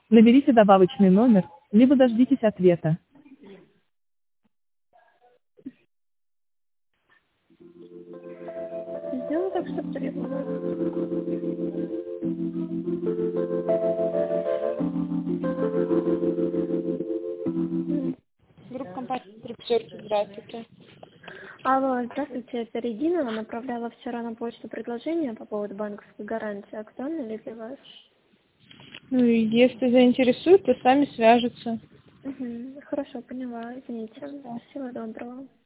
Наберите добавочный номер, либо дождитесь ответа. Сделай так, чтобы требовалось. Группа компании «Трипсерки», здравствуйте. Алло, здравствуйте, это Регина. Направляла вчера на почту предложение по поводу банковской гарантии. Актуально ли для вас? Ну, и если заинтересует, то сами свяжутся. Хорошо, поняла. Извините. Всего доброго.